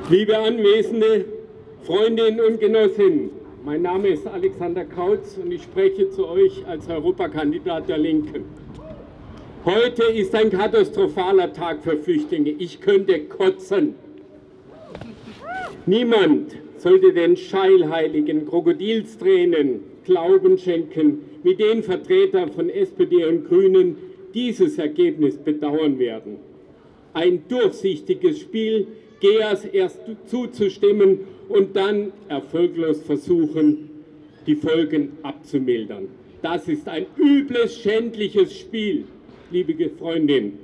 Liebe Anwesende, Freundinnen und Genossinnen, mein Name ist Alexander Kautz und ich spreche zu euch als Europakandidat der Linken. Heute ist ein katastrophaler Tag für Flüchtlinge. Ich könnte kotzen. Niemand sollte den scheinheiligen Krokodilstränen Glauben schenken, mit denen Vertreter von SPD und Grünen dieses Ergebnis bedauern werden. Ein durchsichtiges Spiel, GEAS erst zuzustimmen und dann erfolglos versuchen, die Folgen abzumildern. Das ist ein übles, schändliches Spiel, liebe Freundinnen.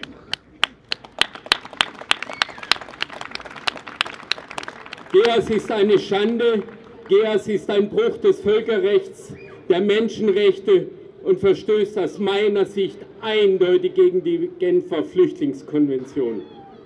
GEAS ist eine Schande, GEAS ist ein Bruch des Völkerrechts, der Menschenrechte und verstößt aus meiner Sicht eindeutig gegen die Genfer Flüchtlingskonvention.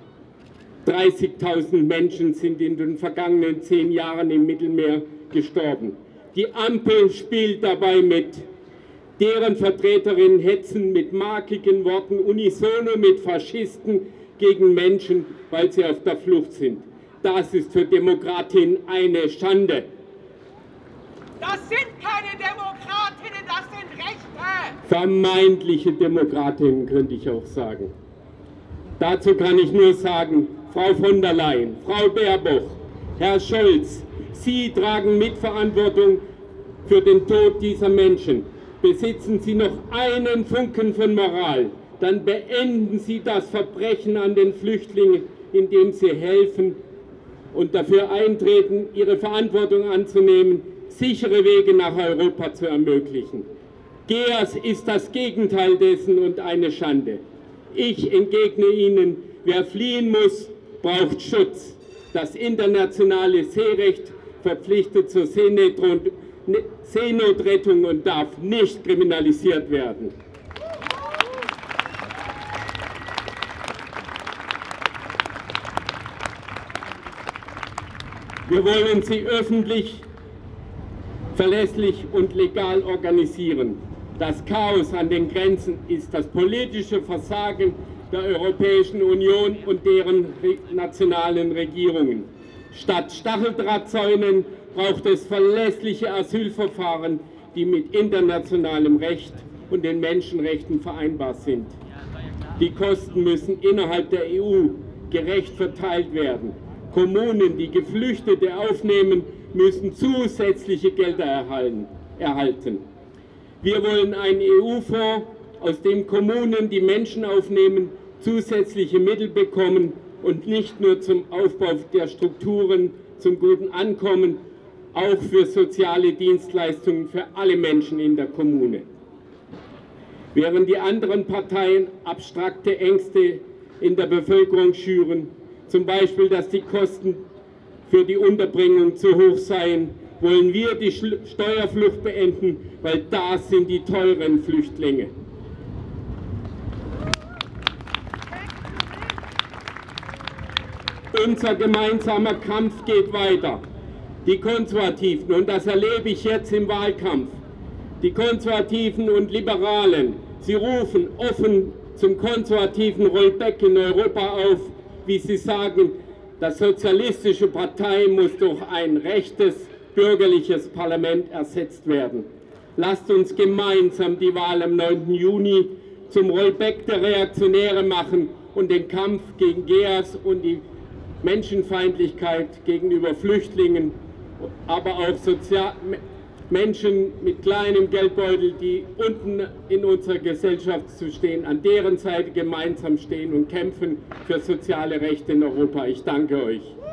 30.000 Menschen sind in den vergangenen 10 Jahren im Mittelmeer gestorben. Die Ampel spielt dabei mit. Deren Vertreterinnen hetzen mit markigen Worten unisono mit Faschisten gegen Menschen, weil sie auf der Flucht sind. Das ist für Demokratinnen eine Schande. Das sind keine Demokratinnen, das sind Rechte! Vermeintliche Demokratinnen, könnte ich auch sagen. Dazu kann ich nur sagen, Frau von der Leyen, Frau Baerbock, Herr Scholz, Sie tragen Mitverantwortung für den Tod dieser Menschen. Besitzen Sie noch einen Funken von Moral, dann beenden Sie das Verbrechen an den Flüchtlingen, indem Sie helfen und dafür eintreten, ihre Verantwortung anzunehmen, sichere Wege nach Europa zu ermöglichen. GEAS ist das Gegenteil dessen und eine Schande. Ich entgegne Ihnen, wer fliehen muss, braucht Schutz. Das internationale Seerecht verpflichtet zur Seenotrettung und darf nicht kriminalisiert werden. Wir wollen sie öffentlich, verlässlich und legal organisieren. Das Chaos an den Grenzen ist das politische Versagen der Europäischen Union und deren nationalen Regierungen. Statt Stacheldrahtzäunen braucht es verlässliche Asylverfahren, die mit internationalem Recht und den Menschenrechten vereinbar sind. Die Kosten müssen innerhalb der EU gerecht verteilt werden. Kommunen, die Geflüchtete aufnehmen, müssen zusätzliche Gelder erhalten. Wir wollen einen EU-Fonds, aus dem Kommunen, die Menschen aufnehmen, zusätzliche Mittel bekommen und nicht nur zum Aufbau der Strukturen, zum guten Ankommen, auch für soziale Dienstleistungen für alle Menschen in der Kommune. Während die anderen Parteien abstrakte Ängste in der Bevölkerung schüren, zum Beispiel, dass die Kosten für die Unterbringung zu hoch seien, wollen wir die Steuerflucht beenden, weil das sind die teuren Flüchtlinge. Unser gemeinsamer Kampf geht weiter. Die Konservativen, und das erlebe ich jetzt im Wahlkampf, die Konservativen und Liberalen, sie rufen offen zum konservativen Rollback in Europa auf, wie sie sagen, das sozialistische Partei muss durch ein rechtes, bürgerliches Parlament ersetzt werden. Lasst uns gemeinsam die Wahl am 9. Juni zum Rollback der Reaktionäre machen und den Kampf gegen GEAS und die Menschenfeindlichkeit gegenüber Flüchtlingen, aber auch Menschen mit kleinem Geldbeutel, die unten in unserer Gesellschaft zu stehen, an deren Seite gemeinsam stehen und kämpfen für soziale Rechte in Europa. Ich danke euch.